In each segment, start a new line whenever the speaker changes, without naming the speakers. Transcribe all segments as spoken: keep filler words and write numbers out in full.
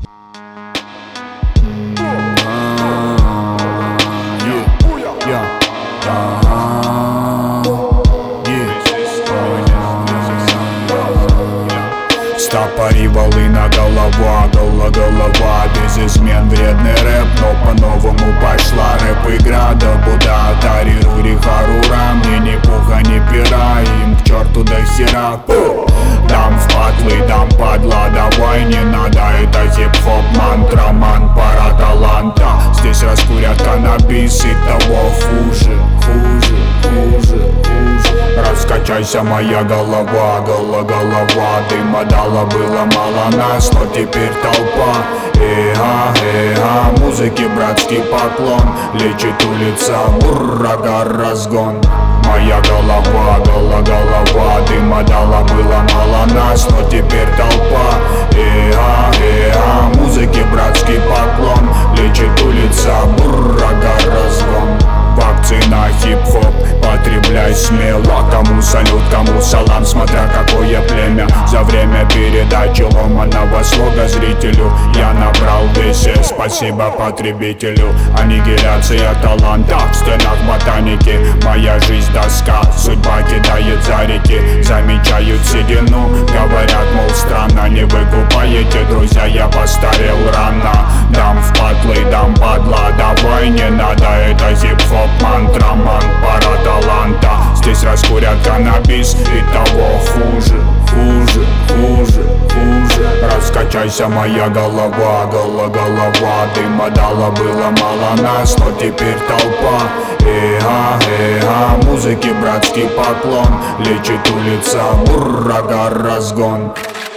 Стопори, волына, голова, голова, голова. Без измен вредный рэп, но по-новому пошла рэп-игра. Да буда, тарируй, рихарура. Мне ни пуха, ни пера, им к черту до хера. Дам в патлы, дам падла, давай не надо. Это хип-хоп, мантра, ман, пара таланта. Здесь раскурят каннабис и того хуже, хуже, хуже, хуже. Раскачайся, моя голова, голова, голова. Дыма дала, было мало нас, но теперь толпа. Эга, эга, музыке братский поклон. Лечит улица, буррага, разгон. Моя голова, голова, голова. Дыма дала, было мало нас, но теперь толпа. Эга, эга, музыке братский поклон. Лечит улица, буррага, разгон. Вакцина, хип-хоп, потребляй смело. Кому салют, кому салам, смотря какое племя. За время передачи ломаного слога зрителю я набрал весе. Спасибо потребителю. Аннигиляция таланта в стенах ботаники. Моя жизнь доска, судьба кидает за реки. Замечают седину, говорят, мол, странно. Не выкупаете, друзья, я постарел рано. Дам в патлы, дам падла, давай не надо. Это хип-хоп, мантра, ман, пара таланта. Здесь раскурят каннабис и того хуже, хуже, хуже, хуже. Раскачайся, моя голова, голова, голова. Дыма дала, было мало нас, но теперь толпа. Эга, эга, музыке братский поклон. Лечит улица, буррага, разгон.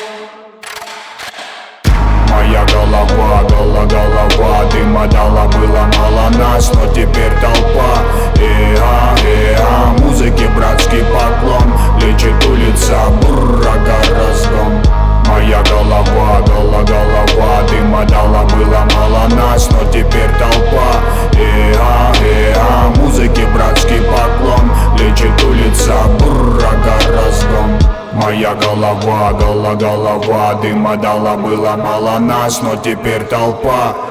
Моя голова, голова, голова. Дыма дала, было мало нас, но теперь толпа. Эга, эга, музыке братский поклон. Лечит улица, буррага, разгон. Моя голова, голова, голова. Дыма дала, было мало нас, но теперь толпа. Эга, эга, музыке братский поклон. Лечит улица, буррага, разгон. Моя голова, голова, голова. Дыма дала, было мало нас, но теперь толпа.